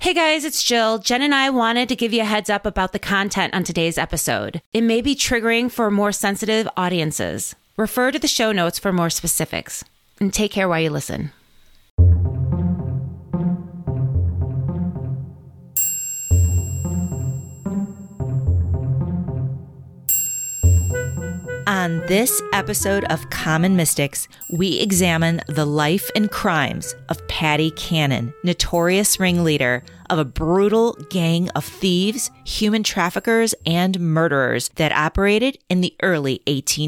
Hey guys, it's Jill. Jen and I wanted to give you a heads up about the content on today's episode. It may be triggering for more sensitive audiences. Refer to the show notes for more specifics. And take care while you listen. On this episode of Common Mystics, we examine the life and crimes of Patty Cannon, notorious ringleader of a brutal gang of thieves, human traffickers, and murderers that operated in the early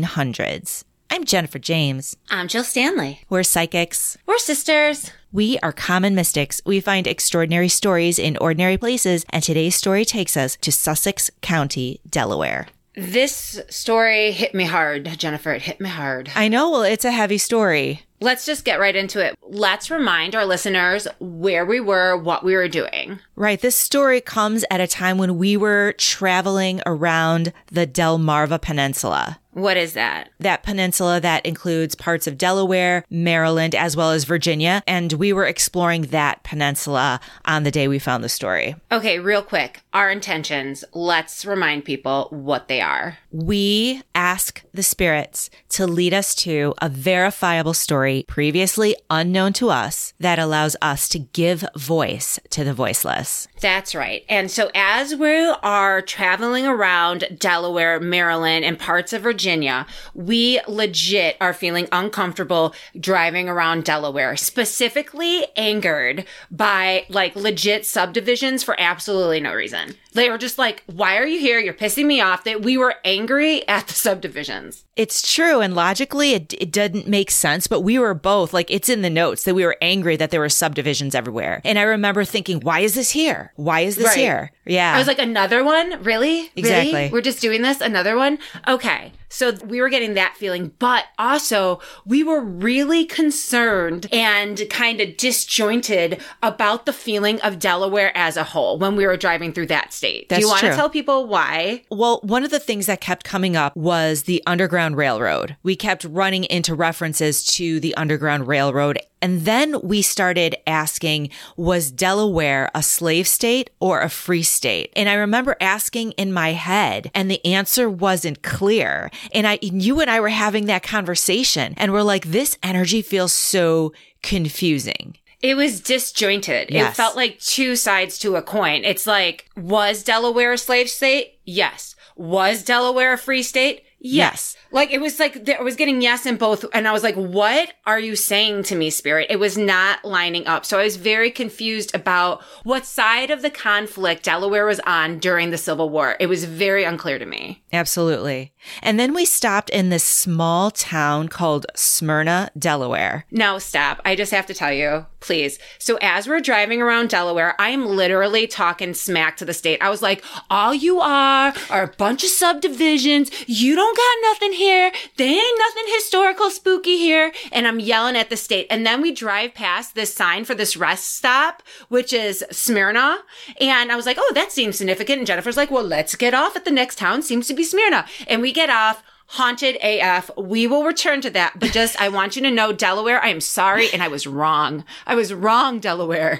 1800s. I'm Jennifer James. I'm Jill Stanley. We're psychics. We're sisters. We are Common Mystics. We find extraordinary stories in ordinary places, and today's story takes us to Sussex County, Delaware. This story hit me hard, Jennifer. It hit me hard. I know. Well, it's a heavy story. Let's just get right into it. Let's remind our listeners where we were, what we were doing. Right. This story comes at a time when we were traveling around the Delmarva Peninsula. What is that? That peninsula that includes parts of Delaware, Maryland, as well as Virginia. And we were exploring that peninsula on the day we found the story. Okay, real quick. Our intentions. Let's remind people what they are. We ask the spirits to lead us to a verifiable story previously unknown to us that allows us to give voice to the voiceless. That's right. And so as we are traveling around Delaware, Maryland, and parts of Virginia, we legit are feeling uncomfortable driving around Delaware, specifically angered by like legit subdivisions for absolutely no reason. They were just like, why are you here? You're pissing me off. That we were angry at the subdivisions. It's true. And logically, it didn't make sense. But we were both like, it's in the notes that we were angry that there were subdivisions everywhere. And I remember thinking, why is this here? Why is this here? Yeah. I was like, another one? Really? Exactly. Really? We're just doing this? Another one? Okay. So we were getting that feeling, but also we were really concerned and kind of disjointed about the feeling of Delaware as a whole when we were driving through that state. That's Do you want true. to tell people why? Well, one of the things that kept coming up was the Underground Railroad. We kept running into references to the Underground Railroad. And then we started asking, was Delaware a slave state or a free state? And I remember asking in my head, and the answer wasn't clear. And you and I were having that conversation, and we're like, this energy feels so confusing. It was disjointed. Yes. It felt like two sides to a coin. It's like, was Delaware a slave state? Yes. Was Delaware a free state? Yes. Like, it was like, I was getting yes in both. And I was like, what are you saying to me, Spirit? It was not lining up. So I was very confused about what side of the conflict Delaware was on during the Civil War. It was very unclear to me. Absolutely. And then we stopped in this small town called Smyrna, Delaware. Now, stop. I just have to tell you, please. So as we're driving around Delaware, I'm literally talking smack to the state. I was like, all you are a bunch of subdivisions. You don't got nothing here. There ain't nothing historical spooky here. And I'm yelling at the state. And then we drive past this sign for this rest stop, which is Smyrna. And I was like, oh, that seems significant. And Jennifer's like, well, let's get off at the next town. Seems to be Smyrna. And we get off. Haunted AF. We will return to that. But just, I want you to know, Delaware, I am sorry. And I was wrong. I was wrong, Delaware.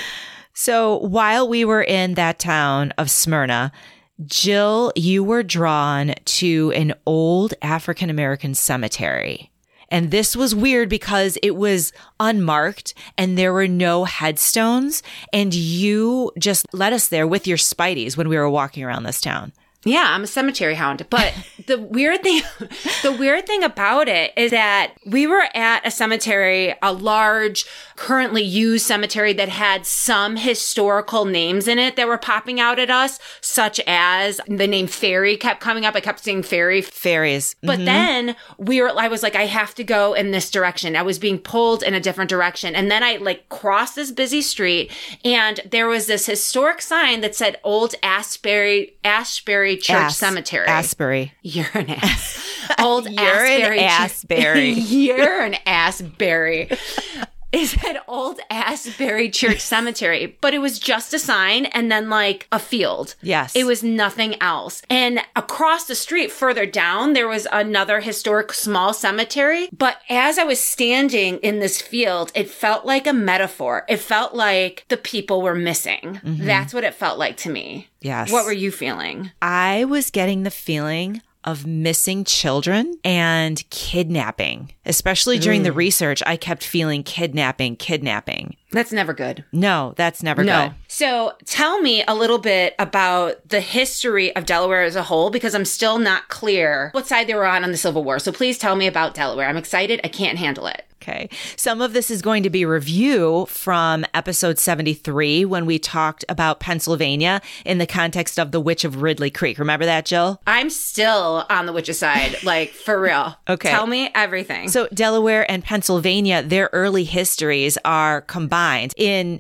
So while we were in that town of Smyrna, Jill, you were drawn to an old African-American cemetery. And this was weird because it was unmarked and there were no headstones. And you just led us there with your Spideys when we were walking around this town. Yeah, I'm a cemetery hound. But the weird thing about it is that we were at a cemetery, a large, currently used cemetery that had some historical names in it that were popping out at us, such as the name Fairy kept coming up. I kept seeing Fairy. Fairies. But then I was like, I have to go in this direction. I was being pulled in a different direction. And then I like crossed this busy street and there was this historic sign that said Old Asbury Church Cemetery. Asbury. You're an ass. Old You're Asbury. an Asbury. You're an Asbury. is that old Asbury Church Cemetery, but it was just a sign and then like a field. Yes. It was nothing else. And across the street further down, there was another historic small cemetery. But as I was standing in this field, it felt like a metaphor. It felt like the people were missing. Mm-hmm. That's what it felt like to me. Yes. What were you feeling? I was getting the feeling of missing children and kidnapping. Especially during the research, I kept feeling kidnapping. That's never good. No, that's never good. So tell me a little bit about the history of Delaware as a whole, because I'm still not clear what side they were on the Civil War. So please tell me about Delaware. I'm excited. I can't handle it. Okay. Some of this is going to be review from episode 73 when we talked about Pennsylvania in the context of the Witch of Ridley Creek. Remember that, Jill? I'm still on the witch's side, like for real. Okay. Tell me everything. So Delaware and Pennsylvania, their early histories are combined. In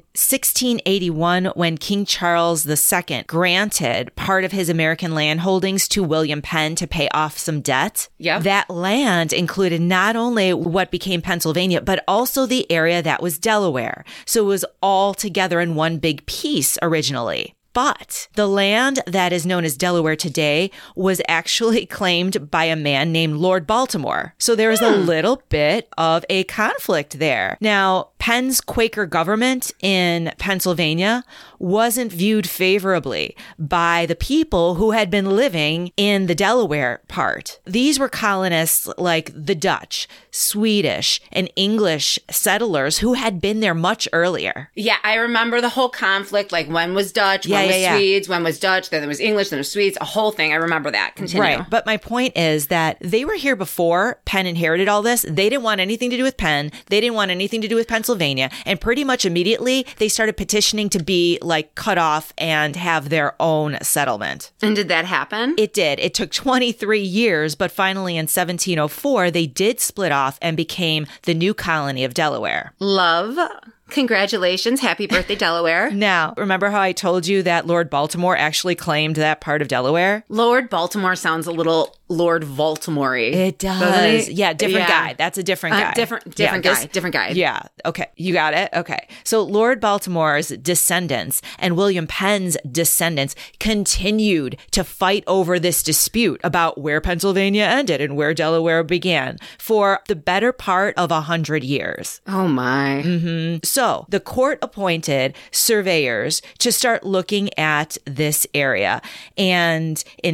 1681, when King Charles II granted part of his American land holdings to William Penn to pay off some debt, that land included not only what became Pennsylvania, but also the area that was Delaware. So it was all together in one big piece originally. But the land that is known as Delaware today was actually claimed by a man named Lord Baltimore. So there is a little bit of a conflict there. Now, Penn's Quaker government in Pennsylvania wasn't viewed favorably by the people who had been living in the Delaware part. These were colonists like the Dutch, Swedish, and English settlers who had been there much earlier. Yeah, I remember the whole conflict, like when was Dutch, when was Swedes, when was Dutch, then there was English, then there was Swedes, a whole thing. I remember that. Continue. Right. But my point is that they were here before Penn inherited all this. They didn't want anything to do with Penn. They didn't want anything to do with Pennsylvania. And pretty much immediately, they started petitioning to be like cut off and have their own settlement. And did that happen? It did. It took 23 years, but finally in 1704, they did split off and became the new colony of Delaware. Love. Congratulations. Happy birthday, Delaware. Now, remember how I told you that Lord Baltimore actually claimed that part of Delaware? Lord Baltimore sounds a little Lord Baltimore-y. It does. Yeah, different guy. That's a different guy. Different guy. Yeah. Okay. You got it? Okay. So Lord Baltimore's descendants and William Penn's descendants continued to fight over this dispute about where Pennsylvania ended and where Delaware began for the better part of 100 years. Oh, my. Mm-hmm. So the court appointed surveyors to start looking at this area. And in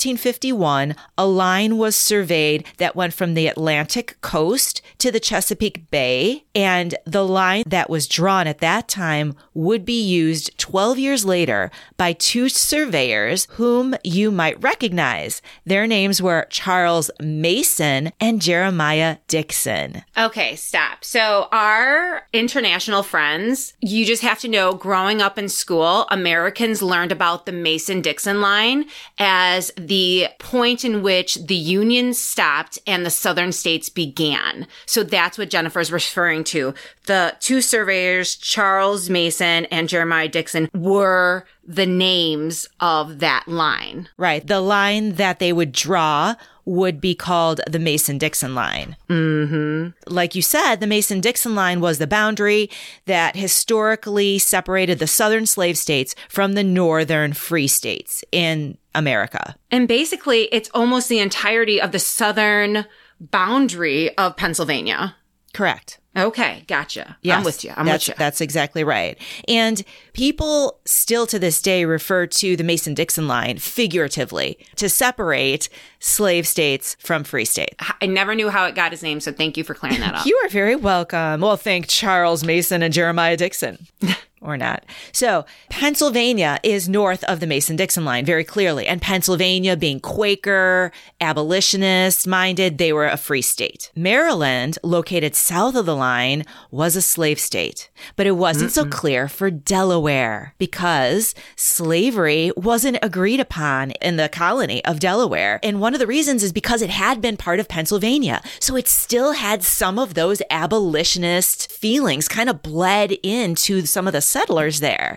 1751, a line was surveyed that went from the Atlantic coast to the Chesapeake Bay. And the line that was drawn at that time would be used 12 years later by two surveyors whom you might recognize. Their names were Charles Mason and Jeremiah Dixon. Okay, stop. So our international friends, you just have to know, growing up in school, Americans learned about the Mason-Dixon line as the point in which the Union stopped and the Southern states began. So that's what Jennifer's referring to. The two surveyors, Charles Mason and Jeremiah Dixon, were the names of that line. Right. The line that they would draw would be called the Mason-Dixon line. Mm-hmm. Like you said, the Mason-Dixon line was the boundary that historically separated the southern slave states from the northern free states in America. And basically, it's almost the entirety of the southern boundary of Pennsylvania. Correct. Okay, gotcha. Yes, I'm with you. That's exactly right. And people still to this day refer to the Mason-Dixon line figuratively to separate slave states from free states. I never knew how it got its name, so thank you for clearing that up. You are very welcome. Well, thank Charles Mason and Jeremiah Dixon. Or not. So Pennsylvania is north of the Mason-Dixon line very clearly. And Pennsylvania, being Quaker, abolitionist minded, they were a free state. Maryland, located south of the line, was a slave state. But it wasn't so clear for Delaware because slavery wasn't agreed upon in the colony of Delaware. And one of the reasons is because it had been part of Pennsylvania. So it still had some of those abolitionist feelings kind of bled into some of the settlers there.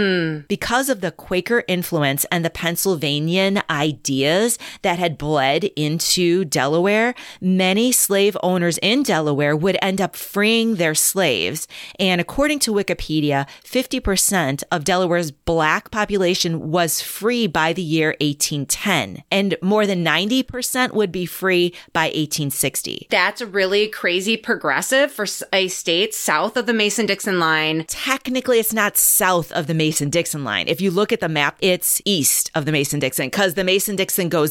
Because of the Quaker influence and the Pennsylvanian ideas that had bled into Delaware, many slave owners in Delaware would end up freeing their slaves. And according to Wikipedia, 50% of Delaware's Black population was free by the year 1810, and more than 90% would be free by 1860. That's really crazy progressive for a state south of the Mason-Dixon line. Technically, it's not south of the Mason-Dixon line. If you look at the map, it's east of the Mason-Dixon because the Mason-Dixon goes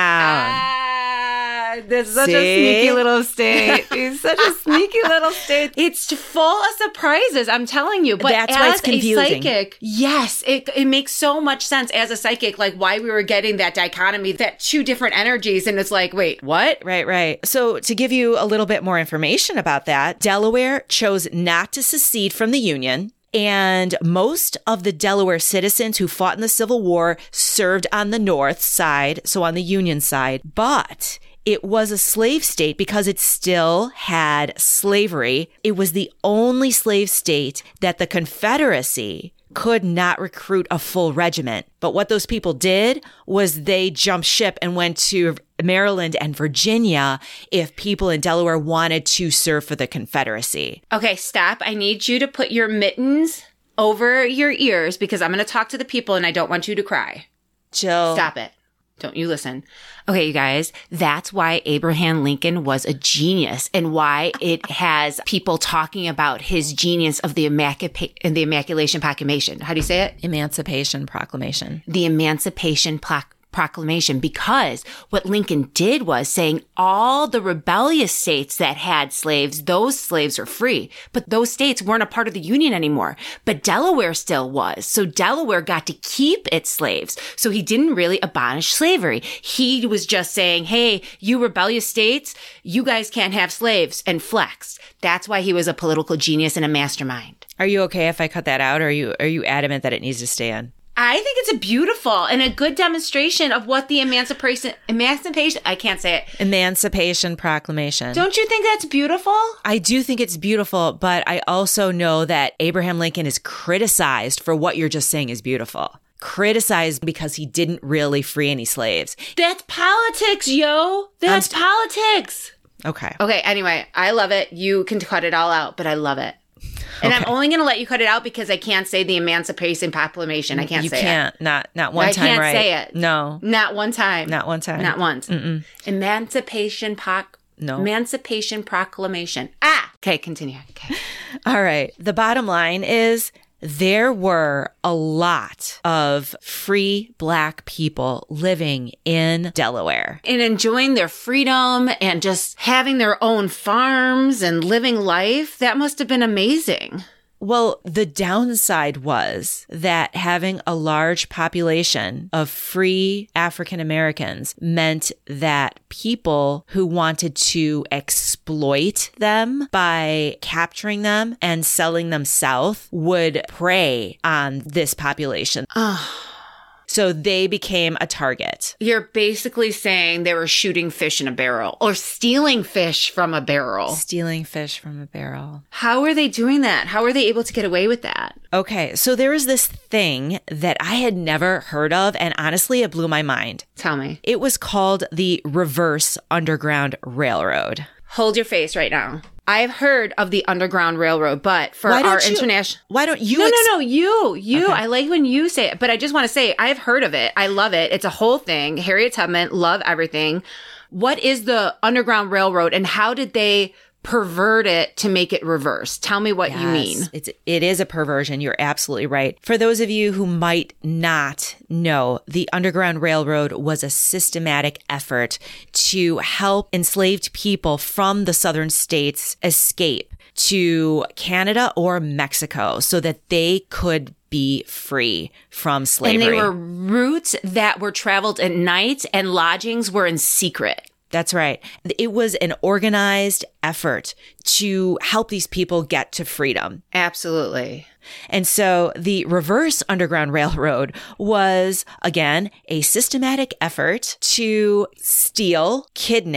down. This is such a sneaky little state. It's such a sneaky little state. It's full of surprises, I'm telling you. But that's why it's confusing. A psychic, yes, it makes so much sense as a psychic, like why we were getting that dichotomy, that two different energies. And it's like, wait, what? Right. So to give you a little bit more information about that, Delaware chose not to secede from the Union. And most of the Delaware citizens who fought in the Civil War served on the North side, so on the Union side. But it was a slave state because it still had slavery. It was the only slave state that the Confederacy could not recruit a full regiment. But what those people did was they jumped ship and went to Maryland and Virginia if people in Delaware wanted to serve for the Confederacy. Okay, stop. I need you to put your mittens over your ears because I'm going to talk to the people and I don't want you to cry. Jill. Stop it. Don't you listen. Okay, you guys, that's why Abraham Lincoln was a genius and why it has people talking about his genius of the Immaculation Proclamation. How do you say it? Emancipation Proclamation. The Emancipation Proclamation, because what Lincoln did was saying all the rebellious states that had slaves, those slaves are free. But those states weren't a part of the Union anymore. But Delaware still was. So Delaware got to keep its slaves. So he didn't really abolish slavery. He was just saying, hey, you rebellious states, you guys can't have slaves, and flex. That's why he was a political genius and a mastermind. Are you okay if I cut that out, or are you adamant that it needs to stay in? I think it's a beautiful and a good demonstration of what the Emancipation, I can't say it. Emancipation Proclamation. Don't you think that's beautiful? I do think it's beautiful, but I also know that Abraham Lincoln is criticized for what you're just saying is beautiful. Criticized because he didn't really free any slaves. That's politics, yo. That's politics. Okay. Okay, anyway, I love it. You can cut it all out, but I love it. And I'm only going to let you cut it out because I can't say the Emancipation Proclamation. I can't say it. You can't. Not one time, right? I can't say it. No. Not one time. Not one time. Not once. Mm-mm. Emancipation Proclamation. Okay, continue. Okay. All right. The bottom line is there were a lot of free Black people living in Delaware. And enjoying their freedom and just having their own farms and living life. That must have been amazing. Well, the downside was that having a large population of free African Americans meant that people who wanted to exploit them by capturing them and selling them south would prey on this population. So they became a target. You're basically saying they were shooting fish in a barrel or stealing fish from a barrel. Stealing fish from a barrel. How are they doing that? How are they able to get away with that? Okay, so there was this thing that I had never heard of, and honestly, it blew my mind. Tell me. It was called the Reverse Underground Railroad. Hold your face right now. I've heard of the Underground Railroad, but for our international... Why don't you... No, you. Okay. Okay. I like when you say it, but I just want to say, I've heard of it. I love it. It's a whole thing. Harriet Tubman, love everything. What is the Underground Railroad and how did they pervert it to make it reverse? Tell me what you mean. It is a perversion. You're absolutely right. For those of you who might not know, the Underground Railroad was a systematic effort to help enslaved people from the southern states escape to Canada or Mexico so that they could be free from slavery. And they were routes that were traveled at night and lodgings were in secret. That's right. It was an organized effort to help these people get to freedom. Absolutely. And so the Reverse Underground Railroad was, again, a systematic effort to steal, kidnap,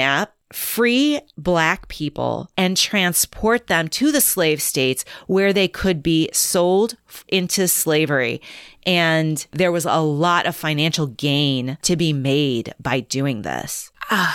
free Black people and transport them to the slave states where they could be sold into slavery. And there was a lot of financial gain to be made by doing this.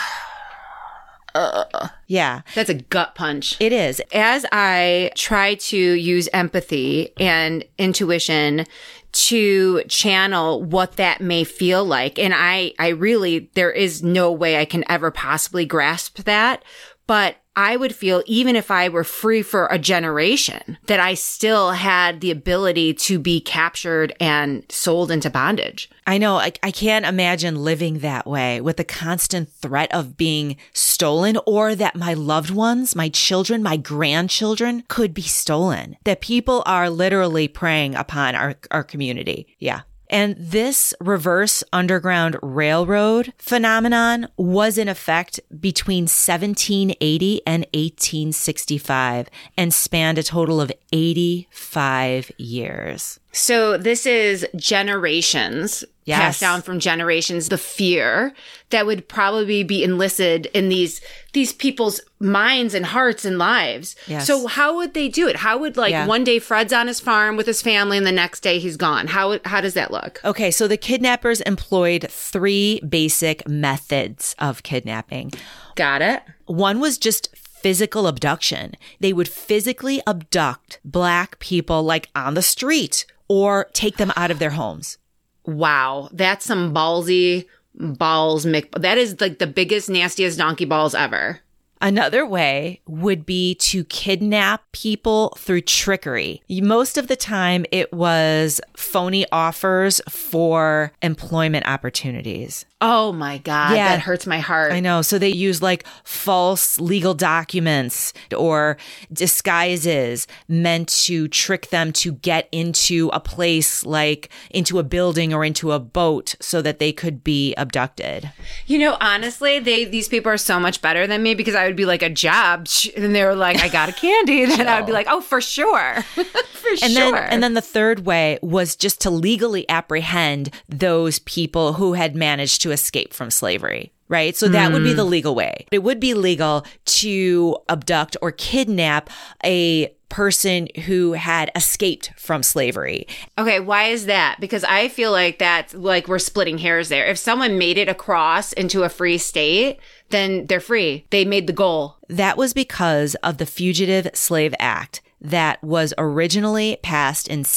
Yeah. That's a gut punch. It is. As I try to use empathy and intuition to channel what that may feel like, and I really, there is no way I can ever possibly grasp that, but I would feel, even if I were free for a generation, that I still had the ability to be captured and sold into bondage. I know. I can't imagine living that way with the constant threat of being stolen, or that my loved ones, my children, my grandchildren could be stolen. That people are literally preying upon our community. Yeah. And this reverse Underground Railroad phenomenon was in effect between 1780 and 1865 and spanned a total of 85 years. So this is generations, Yes. passed down from generations, the fear that would probably be enlisted in these people's minds and hearts and lives. Yes. So how would they do it? How would one day Fred's on his farm with his family and the next day he's gone? How does that look? Okay, so the kidnappers employed 3 basic methods of kidnapping. Got it. One was just physical abduction. They would physically abduct Black people like on the street or take them out of their homes. Wow. That's some ballsy balls. That is like the biggest, nastiest donkey balls ever. Another way would be to kidnap people through trickery. Most of the time, it was phony offers for employment opportunities. Oh my God. Yeah. That hurts my heart. I know. So they use like false legal documents or disguises meant to trick them to get into a place, like into a building or into a boat, so that they could be abducted. You know, honestly, these people are so much better than me, because I would be like, a job, and they were like, I got a candy. Then I would be like, oh, for sure. And then the third way was just to legally apprehend those people who had managed to escape from slavery. Right? So that would be the legal way. It would be legal to abduct or kidnap a person who had escaped from slavery. Okay, why is that? Because I feel like that's like we're splitting hairs there. If someone made it across into a free state, then they're free. They made the goal. That was because of the Fugitive Slave Act that was originally passed in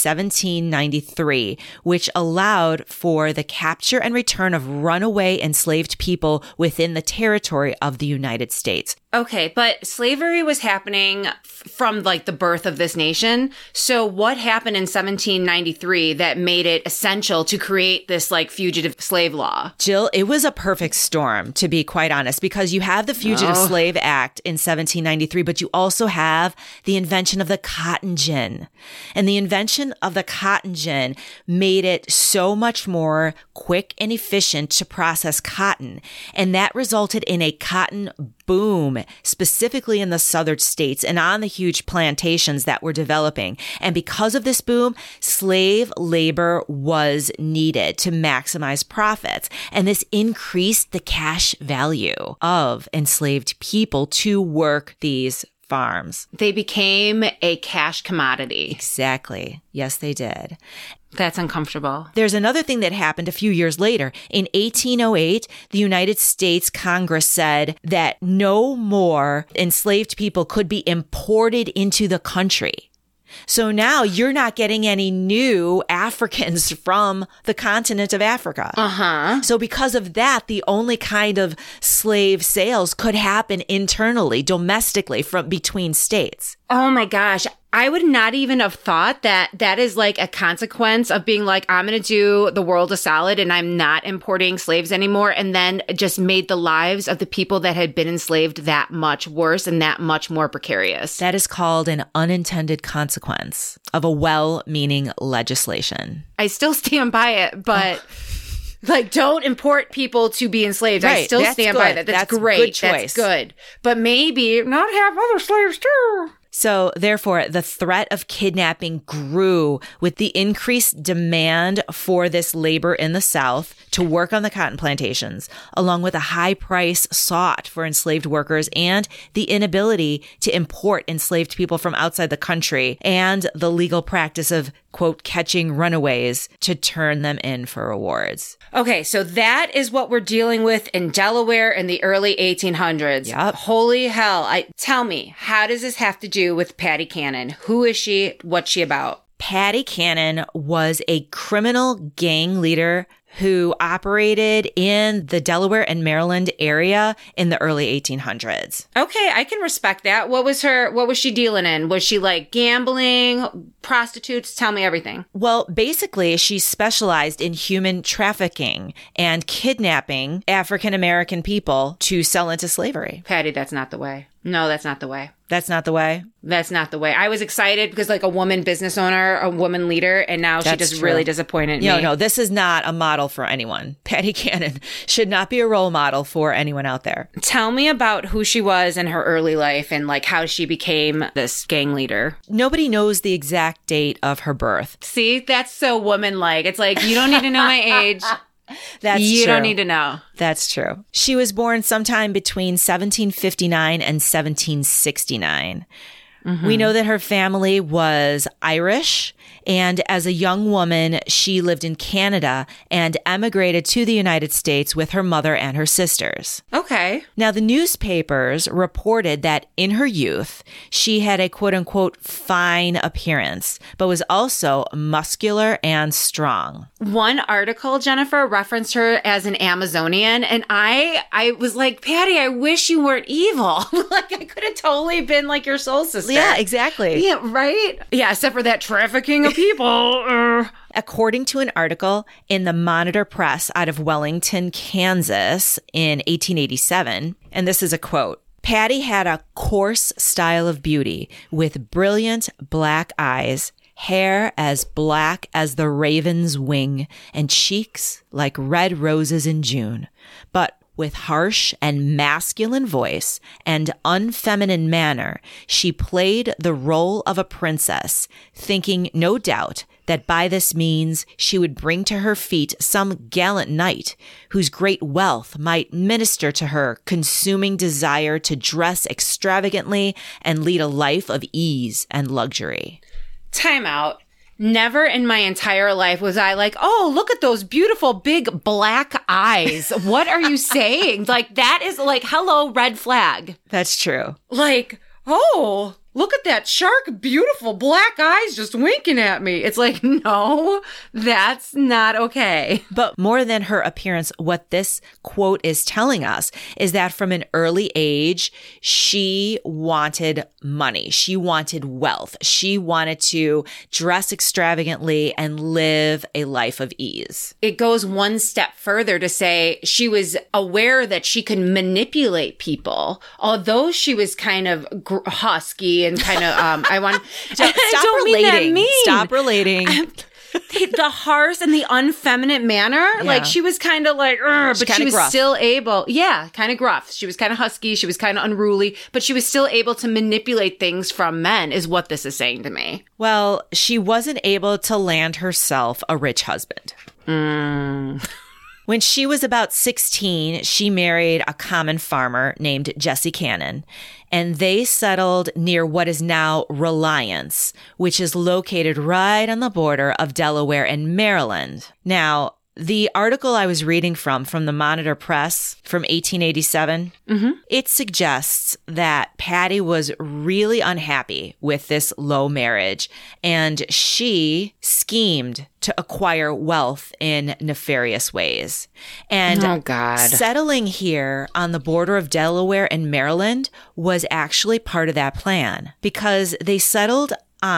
1793, which allowed for the capture and return of runaway enslaved people within the territory of the United States. Okay, but slavery was happening from like the birth of this nation. So what happened in 1793 that made it essential to create this like fugitive slave law? Jill, it was a perfect storm, to be quite honest, because you have the Fugitive Slave Act in 1793, but you also have the invention of the cotton gin. And the invention of the cotton gin made it so much more quick and efficient to process cotton. And that resulted in a cotton boom, specifically in the southern states and on the huge plantations that were developing. And because of this boom, slave labor was needed to maximize profits. And this increased the cash value of enslaved people to work these farms. They became a cash commodity. Exactly. Yes, they did. That's uncomfortable. There's another thing that happened a few years later. In 1808, the United States Congress said that no more enslaved people could be imported into the country. So now you're not getting any new Africans from the continent of Africa. So because of that, the only kind of slave sales could happen internally, domestically, from between states. Oh my gosh. I would not even have thought that that is like a consequence of being like, I'm going to do the world a solid and I'm not importing slaves anymore. And then just made the lives of the people that had been enslaved that much worse and that much more precarious. That is called an unintended consequence of a well-meaning legislation. I still stand by it, but like, don't import people to be enslaved. Right. I still stand by that. That's great. Good choice. That's good. But maybe not have other slaves too. So therefore, the threat of kidnapping grew with the increased demand for this labor in the South to work on the cotton plantations, along with a high price sought for enslaved workers and the inability to import enslaved people from outside the country and the legal practice of, quote, catching runaways to turn them in for rewards. Okay, so that is what we're dealing with in Delaware in the early 1800s. Yep. Holy hell. Tell me, how does this have to do with Patty Cannon? Who is she? What's she about? Patty Cannon was a criminal gang leader who operated in the Delaware and Maryland area in the early 1800s. Okay, I can respect that. What was she dealing in? Was she like gambling, prostitutes? Tell me everything. Well, basically, she specialized in human trafficking and kidnapping African American people to sell into slavery. Patty, that's not the way. No, that's not the way. That's not the way? That's not the way. I was excited because like a woman business owner, a woman leader, and now she just really disappointed me. No, this is not a model for anyone. Patty Cannon should not be a role model for anyone out there. Tell me about who she was in her early life and like how she became this gang leader. Nobody knows the exact date of her birth. See, that's so woman-like. It's like, you don't need to know my age. That's you true. don't need to know. That's true. She was born sometime between 1759 and 1769. We know that her family was Irish, and as a young woman, she lived in Canada and emigrated to the United States with her mother and her sisters. Okay. Now, the newspapers reported that in her youth, she had a quote-unquote fine appearance, but was also muscular and strong. One article, Jennifer, referenced her as an Amazonian, and I was like, Patty, I wish you weren't evil. Like, I could have totally been like your soul sister. Yeah, exactly. Yeah, right? Yeah, except for that trafficking of people. According to an article in the Monitor Press out of Wellington, Kansas in 1887, and this is a quote, Patty had a coarse style of beauty with brilliant black eyes, hair as black as the raven's wing, and cheeks like red roses in June. But with harsh and masculine voice and unfeminine manner, she played the role of a princess, thinking no doubt that by this means she would bring to her feet some gallant knight whose great wealth might minister to her consuming desire to dress extravagantly and lead a life of ease and luxury. Time out. Never in my entire life was I like, oh, look at those beautiful big black eyes. What are you saying? Like, that is like, hello, red flag. That's true. Like, oh, look at that shark, beautiful black eyes just winking at me. It's like, no, that's not okay. But more than her appearance, what this quote is telling us is that from an early age, she wanted money. She wanted wealth. She wanted to dress extravagantly and live a life of ease. It goes one step further to say she was aware that she could manipulate people, although she was kind of husky and kind of, I want Stop relating. Stop relating. The harsh and the unfeminine manner, like she was kind of like, but she was gruff. Still able, kind of gruff. She was kind of husky. She was kind of unruly, but she was still able to manipulate things from men is what this is saying to me. Well, she wasn't able to land herself a rich husband. When she was about 16, she married a common farmer named Jesse Cannon, and they settled near what is now Reliance, which is located right on the border of Delaware and Maryland. Now, the article I was reading from the Monitor Press from 1887, it suggests that Patty was really unhappy with this low marriage, and she schemed to acquire wealth in nefarious ways. And settling here on the border of Delaware and Maryland was actually part of that plan, because they settled on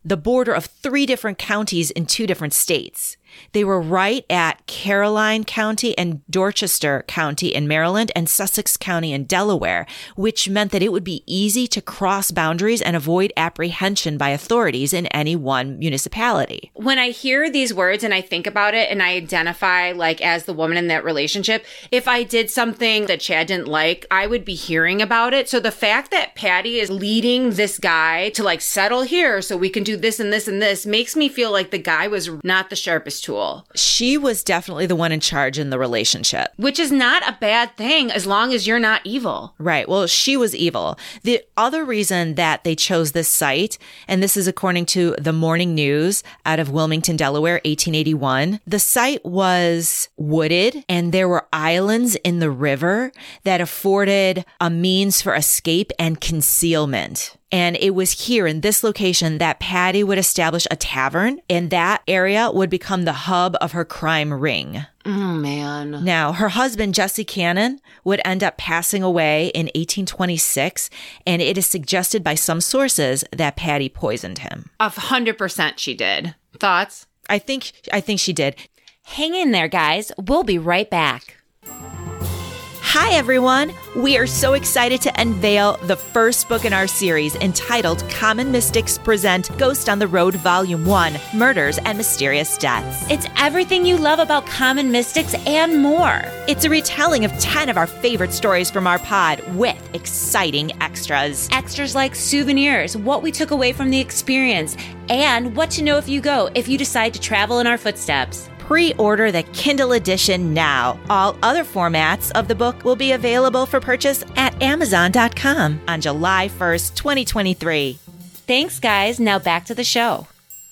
the border of 3 different counties in 2 different states. They were right at Caroline County and Dorchester County in Maryland and Sussex County in Delaware, which meant that it would be easy to cross boundaries and avoid apprehension by authorities in any one municipality. When I hear these words and I think about it and I identify like as the woman in that relationship, if I did something that Chad didn't like, I would be hearing about it. So the fact that Patty is leading this guy to like settle here so we can do this and this and this makes me feel like the guy was not the sharpest tool. She was definitely the one in charge in the relationship. Which is not a bad thing as long as you're not evil. Right. Well, she was evil. The other reason that they chose this site, and this is according to the Morning News out of Wilmington, Delaware, 1881, the site was wooded and there were islands in the river that afforded a means for escape and concealment. And it was here in this location that Patty would establish a tavern, and that area would become the hub of her crime ring. Oh, man. Now, her husband, Jesse Cannon, would end up passing away in 1826, and it is suggested by some sources that Patty poisoned him. 100% she did. Thoughts? I think she did. Hang in there, guys. We'll be right back. Hi, everyone. We are so excited to unveil the first book in our series entitled Common Mystics Present Ghost on the Road Volume 1, Murders and Mysterious Deaths. It's everything you love about Common Mystics and more. It's a retelling of 10 of our favorite stories from our pod with exciting extras. Extras like souvenirs, what we took away from the experience, and what to know if you decide to travel in our footsteps. Pre-order the Kindle edition now. All other formats of the book will be available for purchase at Amazon.com on July 1st, 2023. Thanks, guys. Now back to the show.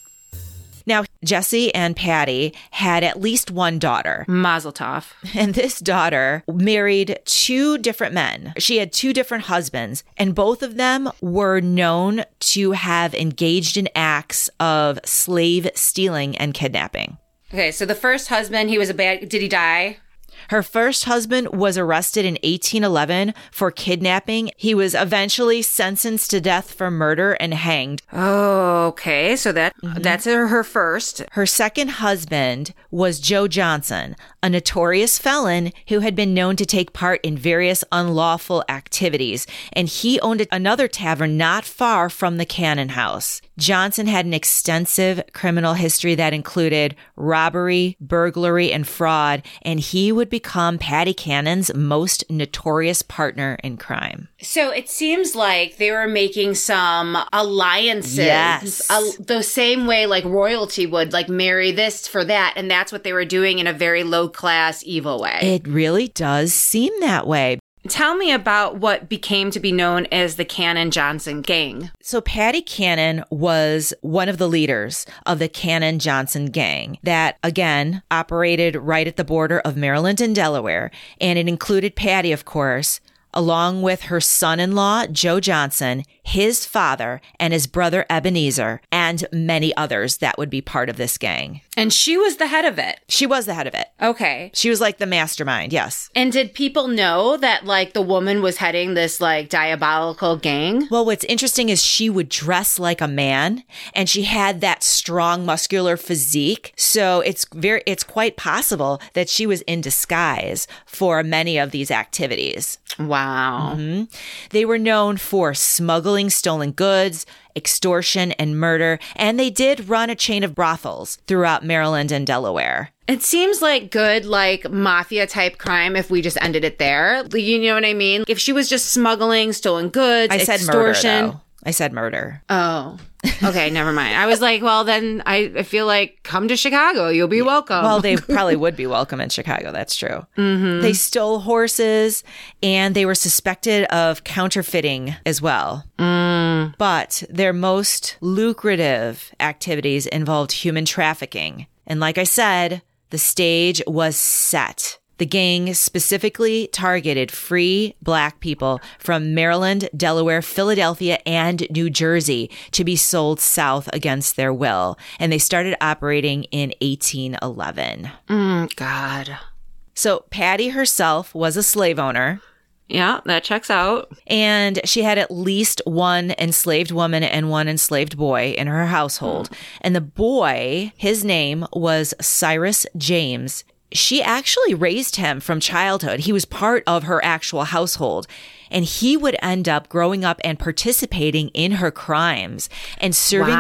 Now, Jesse and Patty had at least one daughter. Mazel tov. And this daughter married 2 different men. She had 2 different husbands, and both of them were known to have engaged in acts of slave stealing and kidnapping. Okay, so the first husband, did he die? Her first husband was arrested in 1811 for kidnapping. He was eventually sentenced to death for murder and hanged. Oh, okay. So that's her first. Her second husband was Joe Johnson, a notorious felon who had been known to take part in various unlawful activities, and he owned another tavern not far from the Cannon house. Johnson had an extensive criminal history that included robbery, burglary, and fraud, and he would become Patty Cannon's most notorious partner in crime. So it seems like they were making some alliances. Yes. The same way like royalty would like marry this for that, and that's what they were doing in a very low-class, evil way. It really does seem that way. Tell me about what became to be known as the Cannon-Johnson gang. So Patty Cannon was one of the leaders of the Cannon-Johnson gang that, again, operated right at the border of Maryland and Delaware. And it included Patty, of course, along with her son-in-law, Joe Johnson, his father, and his brother Ebenezer, and many others that would be part of this gang. And she was the head of it. She was the head of it. Okay. She was like the mastermind, yes. And did people know that like the woman was heading this like diabolical gang? Well, what's interesting is she would dress like a man, and she had that strong muscular physique. So it's quite possible that she was in disguise for many of these activities. Wow. Mm-hmm. They were known for smuggling stolen goods, extortion, and murder, and they did run a chain of brothels throughout Maryland and Delaware. It seems like good, like, mafia-type crime if we just ended it there. You know what I mean? If she was just smuggling stolen goods, extortion. I said murder. Oh. Okay, never mind. I was like, well, then I feel like come to Chicago. You'll be welcome. Well, they probably would be welcome in Chicago. That's true. Mm-hmm. They stole horses, and they were suspected of counterfeiting as well. But their most lucrative activities involved human trafficking. And like I said, the stage was set. The gang specifically targeted free Black people from Maryland, Delaware, Philadelphia, and New Jersey to be sold south against their will. And they started operating in 1811. God. So Patty herself was a slave owner. Yeah, that checks out. And she had at least one enslaved woman and one enslaved boy in her household. And the boy, his name was Cyrus James. She actually raised him from childhood. He was part of her actual household. And he would end up growing up and participating in her crimes and serving,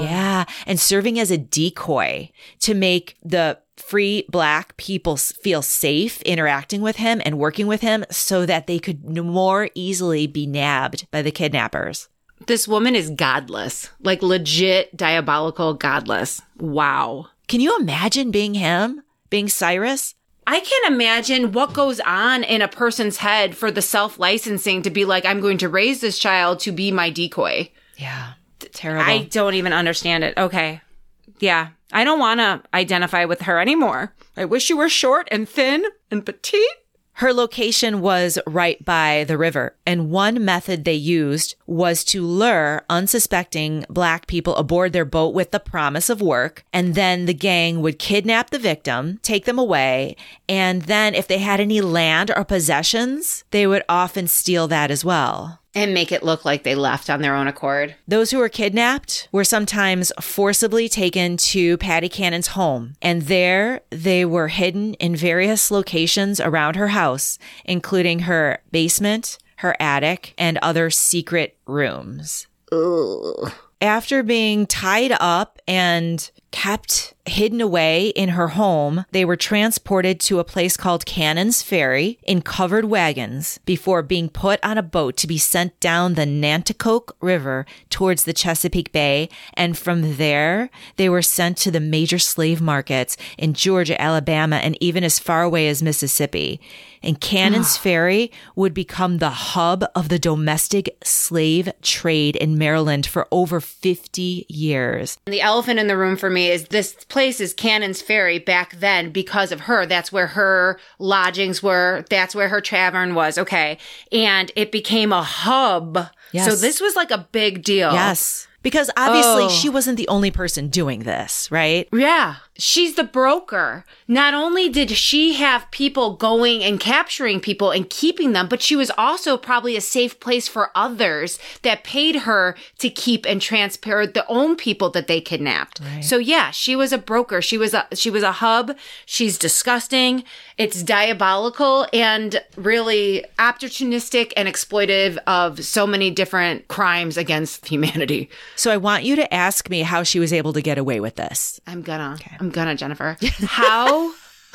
and serving as a decoy to make the free Black people feel safe interacting with him and working with him so that they could more easily be nabbed by the kidnappers. This woman is godless, like legit diabolical godless. Wow. Can you imagine being him, being Cyrus? I can't imagine what goes on in a person's head for the self-licensing to be like, I'm going to raise this child to be my decoy. Yeah. Terrible. I don't even understand it. Okay. Yeah. I don't want to identify with her anymore. I wish you were short and thin and petite. Her location was right by the river, and one method they used was to lure unsuspecting Black people aboard their boat with the promise of work, and then the gang would kidnap the victim, take them away, and then if they had any land or possessions, they would often steal that as well. And make it look like they left on their own accord. Those who were kidnapped were sometimes forcibly taken to Patty Cannon's home, and there they were hidden in various locations around her house, including her basement, her attic, and other secret rooms. Ugh. After being tied up and kept hidden away in her home, they were transported to a place called Cannon's Ferry in covered wagons before being put on a boat to be sent down the Nanticoke River towards the Chesapeake Bay. And from there, they were sent to the major slave markets in Georgia, Alabama, and even as far away as Mississippi. And Cannon's Ferry would become the hub of the domestic slave trade in Maryland for over 50 years. The elephant in the room for me is this place is Cannon's Ferry back then because of her. That's where her lodgings were. That's where her tavern was. Okay. And it became a hub. Yes. So this was like a big deal. Yes. Because obviously she wasn't the only person doing this, right? Yeah. She's the broker. Not only did she have people going and capturing people and keeping them, but she was also probably a safe place for others that paid her to keep and transfer their own people that they kidnapped. Right. So yeah, she was a broker. She was a hub. She's disgusting. It's diabolical and really opportunistic and exploitive of so many different crimes against humanity. So I want you to ask me how she was able to get away with this. I'm gonna, Jennifer. How?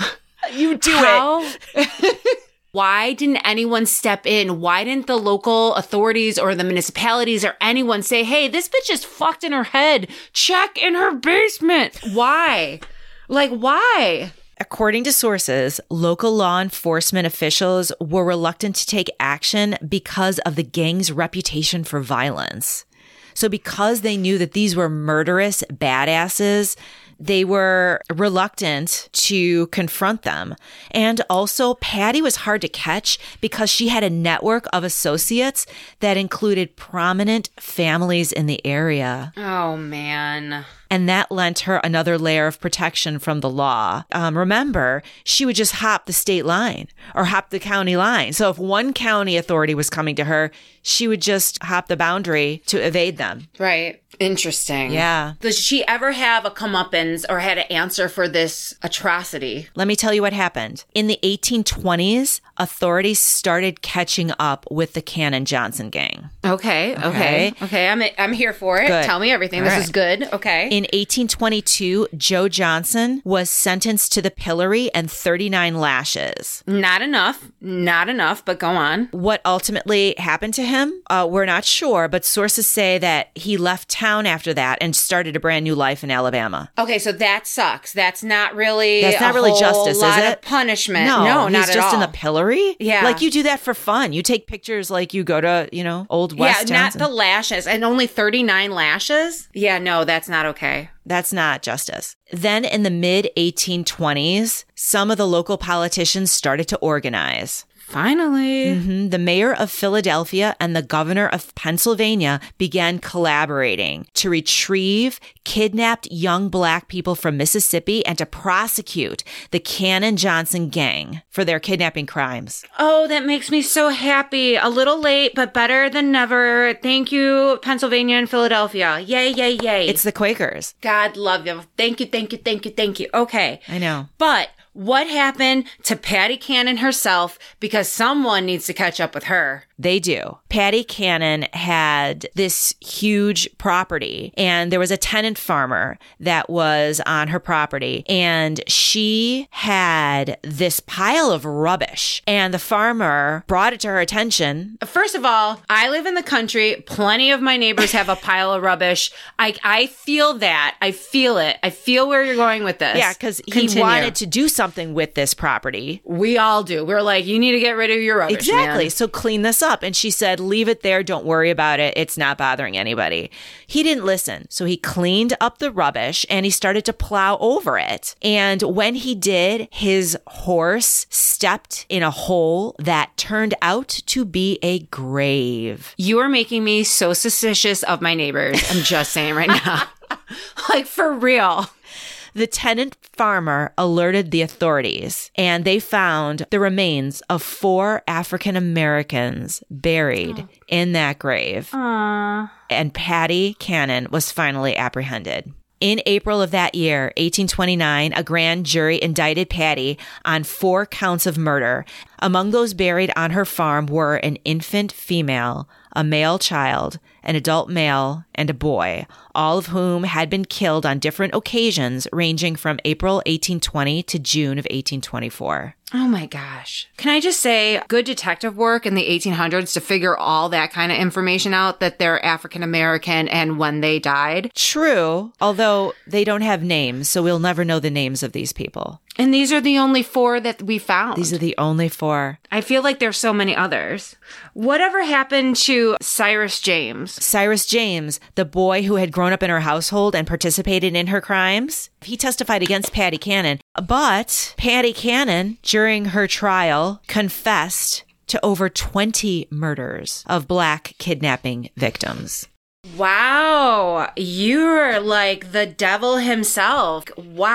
You do it. Why didn't anyone step in? Why didn't the local authorities or the municipalities or anyone say, hey, this bitch is fucked in her head. Check in her basement. Why? Like, why? According to sources, local law enforcement officials were reluctant to take action because of the gang's reputation for violence. So because they knew that these were murderous badasses, they were reluctant to confront them. And also, Patty was hard to catch because she had a network of associates that included prominent families in the area. Oh, man. And that lent her another layer of protection from the law. Remember, she would just hop the state line or hop the county line. So if one county authority was coming to her, she would just hop the boundary to evade them. Right. Interesting. Yeah. Does she ever have a comeuppance or had an answer for this atrocity? Let me tell you what happened. In the 1820s, authorities started catching up with the Cannon-Johnson gang. Okay. I'm here for it. Good. Tell me everything. This is good. Okay. In 1822, Joe Johnson was sentenced to the pillory and 39 lashes. Not enough, but go on. What ultimately happened to him, we're not sure, but sources say that he left town after that and started a brand new life in Alabama. Okay, so that sucks. That's not really justice, lot is it? Of punishment. No, not he's at just all. in the pillory. Yeah, like you do that for fun. You take pictures, like you go to Old West. Yeah, not the lashes, and only 39 lashes. Yeah, no, that's not okay. That's not justice. Then in the mid 1820s, some of the local politicians started to organize. Finally. The mayor of Philadelphia and the governor of Pennsylvania began collaborating to retrieve kidnapped young Black people from Mississippi and to prosecute the Cannon Johnson gang for their kidnapping crimes. Oh, that makes me so happy. A little late, but better than never. Thank you, Pennsylvania and Philadelphia. Yay, yay, yay. It's the Quakers. God love you. Thank you, thank you, thank you, thank you. Okay. I know. But what happened to Patty Cannon herself? Because someone needs to catch up with her. They do. Patty Cannon had this huge property, and there was a tenant farmer that was on her property, and she had this pile of rubbish, and the farmer brought it to her attention. First of all, I live in the country. Plenty of my neighbors have a pile of rubbish. I feel that. I feel it. I feel where you're going with this. Yeah, because he wanted to do something with this property. We all do. We're like, you need to get rid of your rubbish, exactly. man. So clean this up. And she said, leave it there. Don't worry about it. It's not bothering anybody. He didn't listen. So he cleaned up the rubbish and he started to plow over it. And when he did, his horse stepped in a hole that turned out to be a grave. You are making me so suspicious of my neighbors. I'm just saying right now. Like, for real. The tenant farmer alerted the authorities, and they found the remains of 4 African Americans buried in that grave. Aww. And Patty Cannon was finally apprehended. In April of that year, 1829, a grand jury indicted Patty on 4 counts of murder. Among those buried on her farm were an infant female, a male child, an adult male, and a boy, all of whom had been killed on different occasions ranging from April 1820 to June of 1824. Oh my gosh. Can I just say, good detective work in the 1800s to figure all that kind of information out, that they're African American and when they died? True, although they don't have names, so we'll never know the names of these people. And these are the only 4 that we found. These are the only 4. I feel like there's so many others. Whatever happened to Cyrus James? Cyrus James, the boy who had grown up in her household and participated in her crimes, he testified against Patty Cannon. But Patty Cannon, during her trial, confessed to over 20 murders of Black kidnapping victims. Wow. You're like the devil himself.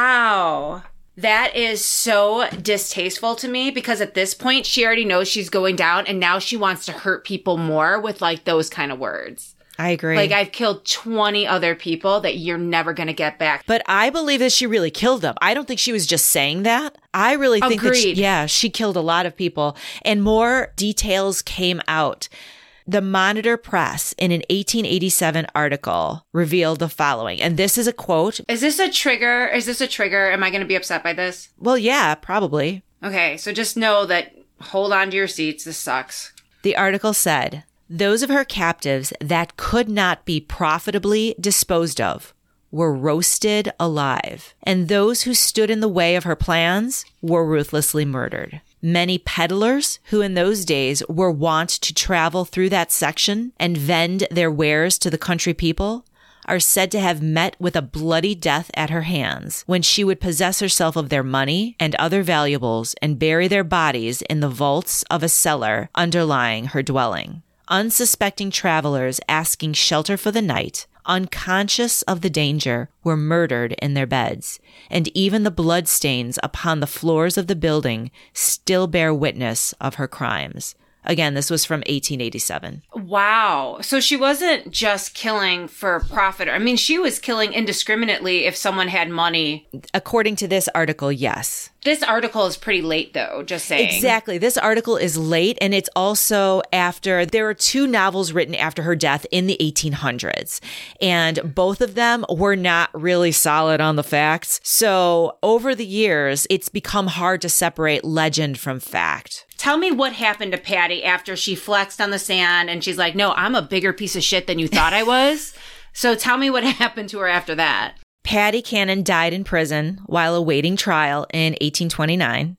Wow. That is so distasteful to me, because at this point, she already knows she's going down, and now she wants to hurt people more with like those kind of words. I agree. Like, I've killed 20 other people that you're never going to get back. But I believe that she really killed them. I don't think she was just saying that. I really think that she killed a lot of people, and more details came out. The Monitor Press, in an 1887 article, revealed the following. And this is a quote. Is this a trigger? Am I going to be upset by this? Well, yeah, probably. Okay, so just know that, hold on to your seats. This sucks. The article said, those of her captives that could not be profitably disposed of were roasted alive, and those who stood in the way of her plans were ruthlessly murdered. Many peddlers, who in those days were wont to travel through that section and vend their wares to the country people, are said to have met with a bloody death at her hands when she would possess herself of their money and other valuables and bury their bodies in the vaults of a cellar underlying her dwelling. Unsuspecting travelers asking shelter for the night, unconscious of the danger, were murdered in their beds, and even the bloodstains upon the floors of the building still bear witness of her crimes. Again, this was from 1887. Wow. So she wasn't just killing for profit. I mean, she was killing indiscriminately if someone had money. According to this article, yes. This article is pretty late, though, just saying. Exactly. This article is late, and it's also after, there were 2 novels written after her death in the 1800s, and both of them were not really solid on the facts. So over the years, it's become hard to separate legend from fact. Tell me what happened to Patty after she flexed on the sand and she's like, no, I'm a bigger piece of shit than you thought I was. So tell me what happened to her after that. Patty Cannon died in prison while awaiting trial in 1829.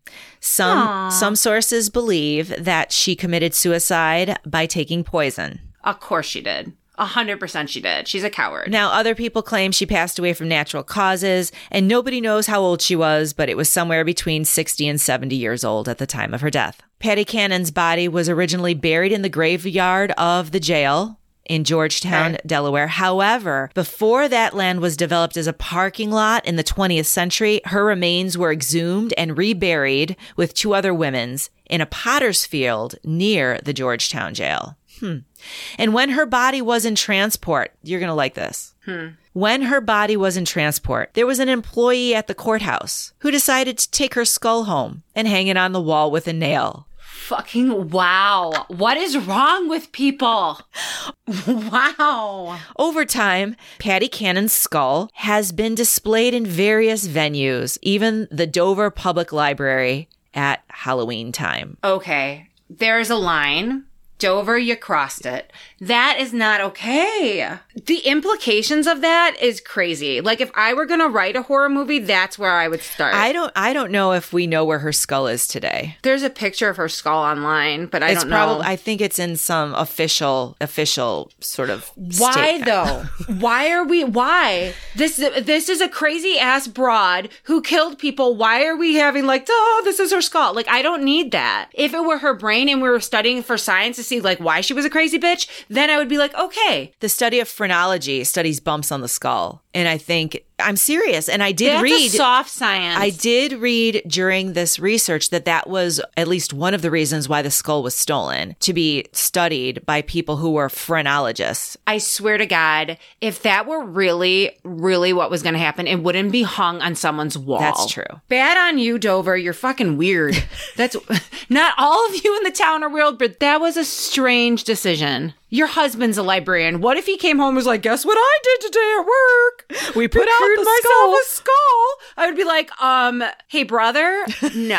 Some sources believe that she committed suicide by taking poison. Of course she did. 100% she did. She's a coward. Now, other people claim she passed away from natural causes, and nobody knows how old she was, but it was somewhere between 60 and 70 years old at the time of her death. Patty Cannon's body was originally buried in the graveyard of the jail in Georgetown, Delaware. However, before that land was developed as a parking lot in the 20th century, her remains were exhumed and reburied with 2 other women's in a potter's field near the Georgetown jail. And when her body was in transport, you're going to like this. When her body was in transport, there was an employee at the courthouse who decided to take her skull home and hang it on the wall with a nail. Fucking wow. What is wrong with people? Wow. Over time, Patty Cannon's skull has been displayed in various venues, even the Dover Public Library at Halloween time. Okay. There's a line. Dover, you crossed it. That is not okay. The implications of that is crazy. Like, if I were going to write a horror movie, that's where I would start. I don't know if we know where her skull is today. There's a picture of her skull online, but I don't know. I think it's in some official sort of Why statement. though? Why? This is a crazy ass broad who killed people. Why are we having like, oh, this is her skull? Like, I don't need that. If it were her brain and we were studying for science to see like why she was a crazy bitch, then I would be like, okay. The study of phrenology studies bumps on the skull. And I think, I'm serious. And I did That's read. a soft science. I did read during this research that was at least one of the reasons why the skull was stolen, to be studied by people who were phrenologists. I swear to God, if that were really, really what was going to happen, it wouldn't be hung on someone's wall. That's true. Bad on you, Dover. You're fucking weird. That's not all of you in the town are weird, but that was a strange decision. Your husband's a librarian. What if he came home and was like, guess what I did today at work? We put out the myself a skull. I would be like, hey, brother, no.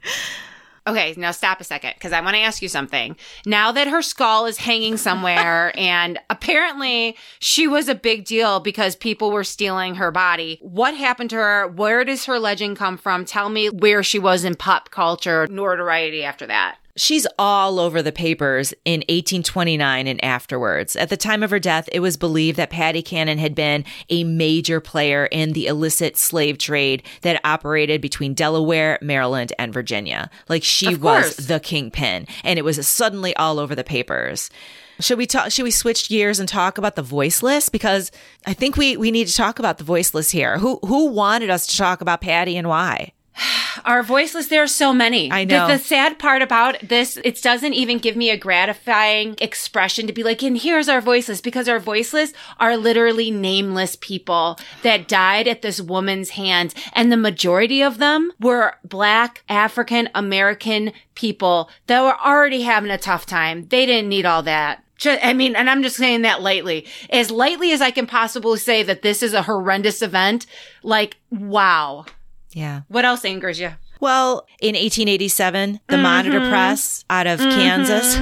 Okay, now stop a second, because I want to ask you something. Now that her skull is hanging somewhere, and apparently she was a big deal because people were stealing her body, what happened to her? Where does her legend come from? Tell me where she was in pop culture notoriety after that. She's all over the papers in 1829 and afterwards. At the time of her death, it was believed that Patty Cannon had been a major player in the illicit slave trade that operated between Delaware, Maryland, and Virginia. Like, she was the kingpin, and it was suddenly all over the papers. Should we switch gears and talk about the voiceless? Because I think we need to talk about the voiceless here. Who wanted us to talk about Patty and why? Our voiceless, there are so many. I know. The sad part about this, it doesn't even give me a gratifying expression to be like, and here's our voiceless, because our voiceless are literally nameless people that died at this woman's hands. And the majority of them were Black, African, American people that were already having a tough time. They didn't need all that. I mean, and I'm just saying that lightly as I can possibly say that this is a horrendous event. Like, wow. Yeah. What else angers you? Well, in 1887, the Monitor Press out of Kansas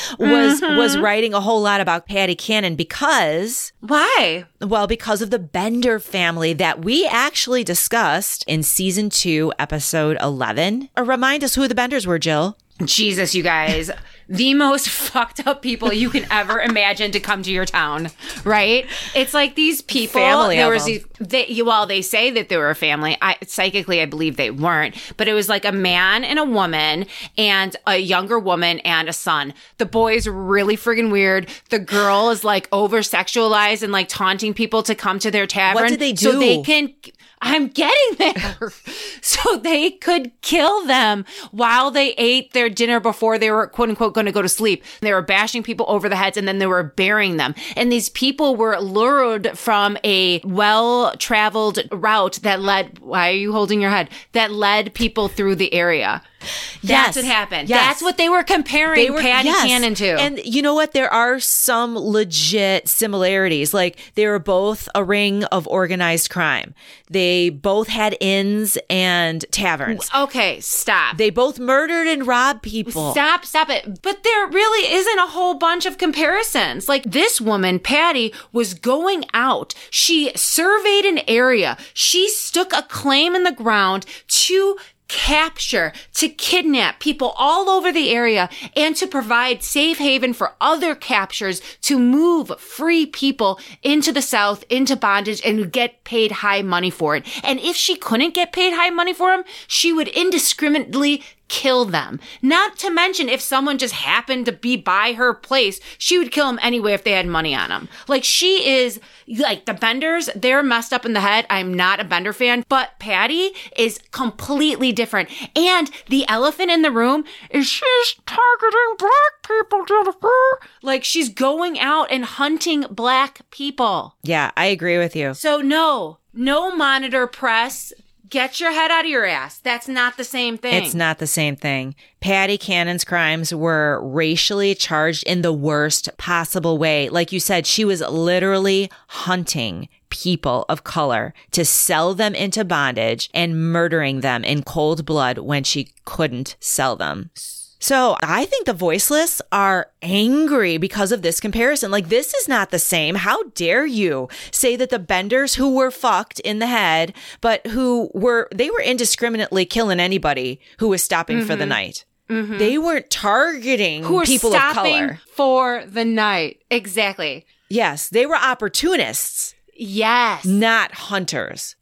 was writing a whole lot about Patty Cannon because... Why? Well, because of the Bender family that we actually discussed in season 2, episode 11. Remind us who the Benders were, Jill. Jesus, you guys. The most fucked up people you can ever imagine to come to your town, right? It's like these people. Family there of was them. They say that they were a family. Psychically, I believe they weren't. But it was like a man and a woman and a younger woman and a son. The boy's really friggin' weird. The girl is like over-sexualized and like taunting people to come to their tavern. What did they do? So they can... I'm getting there. So they could kill them while they ate their dinner before they were, quote unquote, going to go to sleep. They were bashing people over the heads and then they were burying them. And these people were lured from a well-traveled route that led, why are you holding your head? That led people through the area. That's what happened. Yes. That's what they were comparing Patty Cannon to. And you know what? There are some legit similarities. Like, they were both a ring of organized crime. They both had inns and taverns. Okay, stop. They both murdered and robbed people. Stop it. But there really isn't a whole bunch of comparisons. Like, this woman, Patty, was going out. She surveyed an area. She stuck a claim in the ground to capture, to kidnap people all over the area, and to provide safe haven for other captures to move free people into the South, into bondage, and get paid high money for it. And if she couldn't get paid high money for them, she would indiscriminately kill them. Not to mention, if someone just happened to be by her place, she would kill them anyway if they had money on them. Like, she is, like, the Benders, they're messed up in the head. I'm not a Bender fan, but Patty is completely different. And the elephant in the room is she's targeting black people, Jennifer. Like, she's going out and hunting black people. Yeah, I agree with you. So no monitor press. Get your head out of your ass. That's not the same thing. It's not the same thing. Patty Cannon's crimes were racially charged in the worst possible way. Like you said, she was literally hunting people of color to sell them into bondage and murdering them in cold blood when she couldn't sell them. So I think the voiceless are angry because of this comparison. Like, this is not the same. How dare you say that the Benders, who were fucked in the head, but they were indiscriminately killing anybody who was stopping for the night. Mm-hmm. They weren't targeting people of color. For the night. Exactly. Yes, they were opportunists. Yes. Not hunters.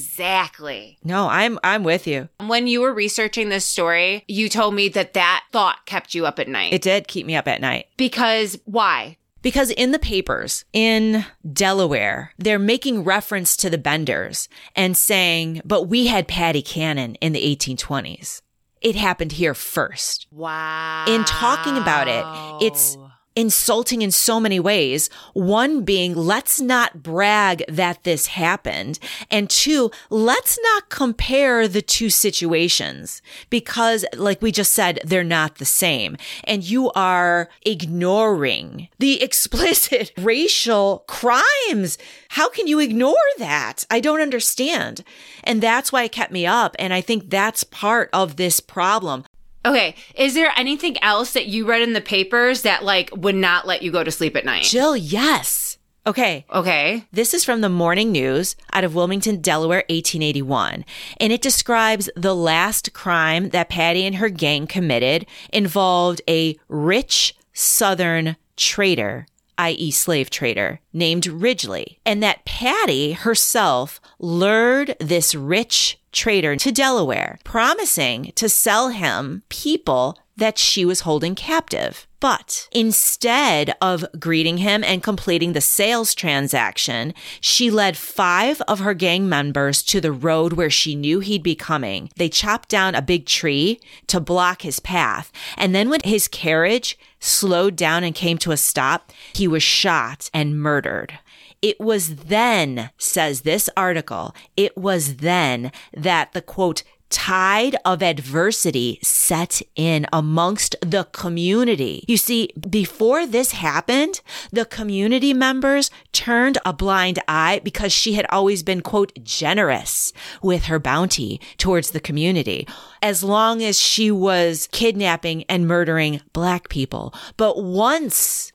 Exactly. No, I'm with you. When you were researching this story, you told me that thought kept you up at night. It did keep me up at night. Because why? Because in the papers in Delaware, they're making reference to the Benders and saying, but we had Patty Cannon in the 1820s. It happened here first. Wow. In talking about it, it's insulting in so many ways. One being, let's not brag that this happened. And two, let's not compare the two situations because, like we just said, they're not the same. And you are ignoring the explicit racial crimes. How can you ignore that? I don't understand. And that's why it kept me up. And I think that's part of this problem. Okay, is there anything else that you read in the papers that, like, would not let you go to sleep at night? Jill, yes. Okay. This is from the Morning News out of Wilmington, Delaware, 1881. And it describes the last crime that Patty and her gang committed involved a rich Southern trader, i.e. slave trader, named Ridgely. And that Patty herself lured this rich trader to Delaware, promising to sell him people that she was holding captive. But instead of greeting him and completing the sales transaction, she led 5 of her gang members to the road where she knew he'd be coming. They chopped down a big tree to block his path. And then when his carriage slowed down and came to a stop, he was shot and murdered. It was then, says this article, it was then that the, quote, tide of adversity set in amongst the community. You see, before this happened, the community members turned a blind eye because she had always been, quote, generous with her bounty towards the community, as long as she was kidnapping and murdering black people. But once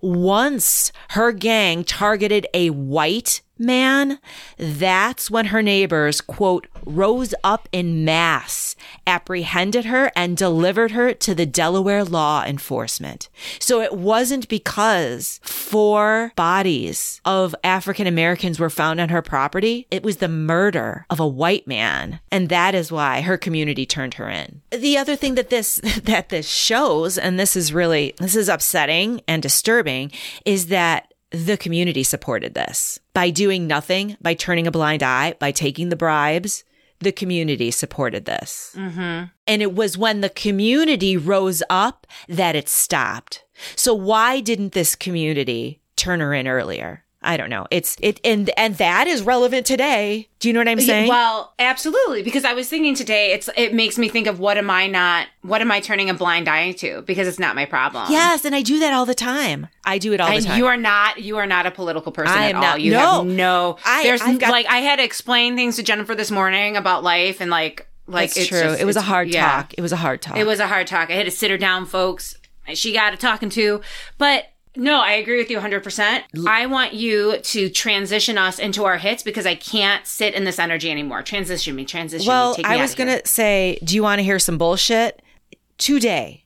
her gang targeted a white man, that's when her neighbors, quote, rose up in mass, apprehended her, and delivered her to the Delaware law enforcement. So it wasn't because 4 bodies of African Americans were found on her property. It was the murder of a white man. And that is why her community turned her in. The other thing that this shows, and this is upsetting and disturbing, is that the community supported this. By doing nothing, by turning a blind eye, by taking the bribes, the community supported this. Mm-hmm. And it was when the community rose up that it stopped. So why didn't this community turn her in earlier? I don't know. And that is relevant today. Do you know what I'm saying? Well, absolutely. Because I was thinking today, it makes me think of what am I turning a blind eye to? Because it's not my problem. Yes, and I do that all the time. I do it all the time. And you are not a political person I at am all. not. You have no. I had to explain things to Jennifer this morning about life and like That's it's true. It was a hard talk. It was a hard talk. I had to sit her down, folks. She got a talking to, but No, I agree with you 100%. I want you to transition us into our hits because I can't sit in this energy anymore. Transition me. Well, Take me I was going to say, do you want to hear some bullshit? Today,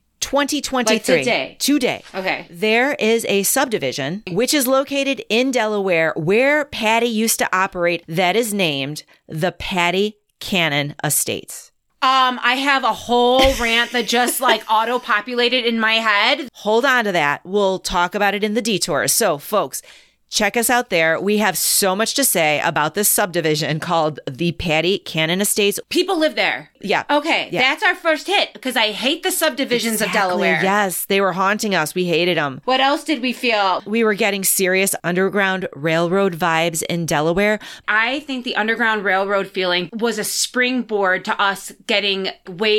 2023. Like today. Okay. There is a subdivision which is located in Delaware where Patty used to operate that is named the Patty Cannon Estates. I have a whole rant that just like auto-populated in my head. Hold on to that. We'll talk about it in the detours. So, folks, check us out there. We have so much to say about this subdivision called the Patty Cannon Estates. People live there. Yeah. Okay, Yeah. That's our first hit because I hate the subdivisions of Exactly. Delaware. Yes, they were haunting us. We hated them. What else did we feel? We were getting serious Underground Railroad vibes in Delaware. I think the Underground Railroad feeling was a springboard to us getting,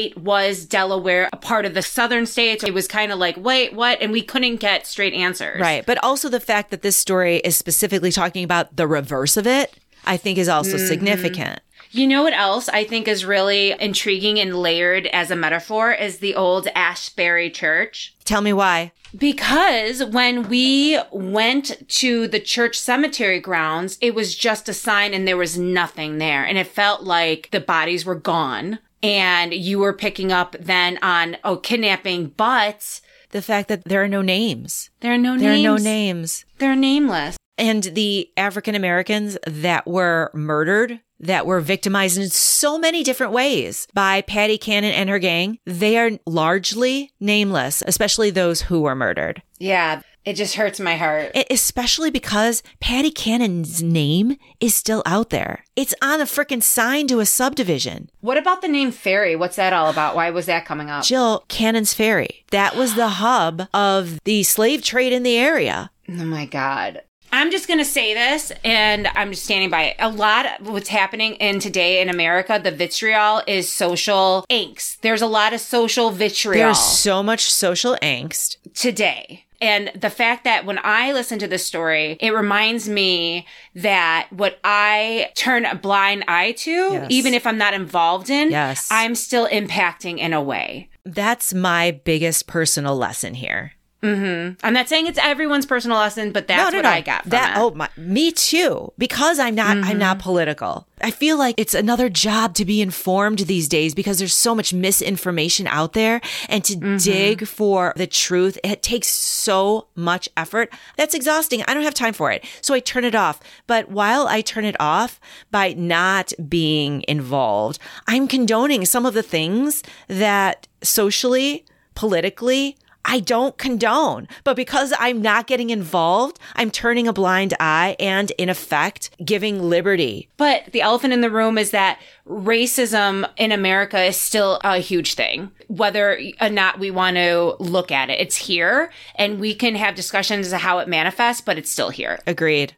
was Delaware a part of the southern states? It was kind of like, wait, what? And we couldn't get straight answers. Right. But also the fact that this story is specifically talking about the reverse of it, I think is also significant. You know what else I think is really intriguing and layered as a metaphor is the old Ashbury Church. Tell me why. Because when we went to the church cemetery grounds, it was just a sign and there was nothing there. And it felt like the bodies were gone and you were picking up then on, kidnapping, but The fact that there are no names. there are no names. There are no names. They're nameless. And the African Americans that were murdered, that were victimized in so many different ways by Patty Cannon and her gang, they are largely nameless, especially those who were murdered. Yeah, it just hurts my heart. Especially because Patty Cannon's name is still out there. It's on a freaking sign to a subdivision. What about the name Ferry? What's that all about? Why was that coming up? Jill, Cannon's Ferry. That was the hub of the slave trade in the area. Oh my God. I'm just going to say this, and I'm just standing by it. A lot of what's happening in today in America, the vitriol is social angst. There's a lot of social vitriol. There's so much social angst. Today. And the fact that when I listen to this story, it reminds me that what I turn a blind eye to, Yes. even if I'm not involved in, Yes. I'm still impacting in a way. That's my biggest personal lesson here. I'm not saying it's everyone's personal lesson, but that's what I got from it. Me too. Because I'm not political. I feel like it's another job to be informed these days because there's so much misinformation out there, and to dig for the truth, it takes so much effort. That's exhausting. I don't have time for it. So I turn it off. But while I turn it off by not being involved, I'm condoning some of the things that socially, politically, I don't condone. But because I'm not getting involved, I'm turning a blind eye and, in effect, giving liberty. But the elephant in the room is that racism in America is still a huge thing, whether or not we want to look at it. It's here, and we can have discussions as to how it manifests, but it's still here. Agreed.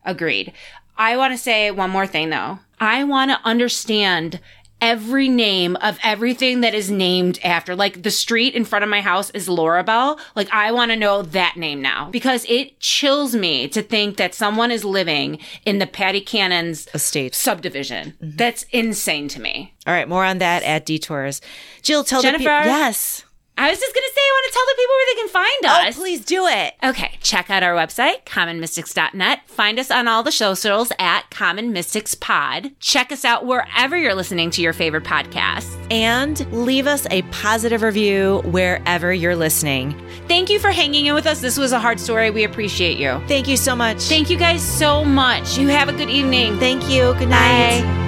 I want to say one more thing, though. I want to understand every name of everything that is named after. Like, the street in front of my house is Lorabelle. Like, I want to know that name now because it chills me to think that someone is living in the Patty Cannon's Estate subdivision. That's insane to me. All right, more on that at Detours. Jill, tell Jennifer? the people. Yes. I was just going to say, I want to tell the people where they can find us. Oh, please do it. Okay, check out our website, commonmystics.net. Find us on all the socials at Common Mystics Pod. Check us out wherever you're listening to your favorite podcasts. And leave us a positive review wherever you're listening. Thank you for hanging in with us. This was a hard story. We appreciate you. Thank you so much. Thank you guys so much. You have a good evening. Thank you. Good night. Bye.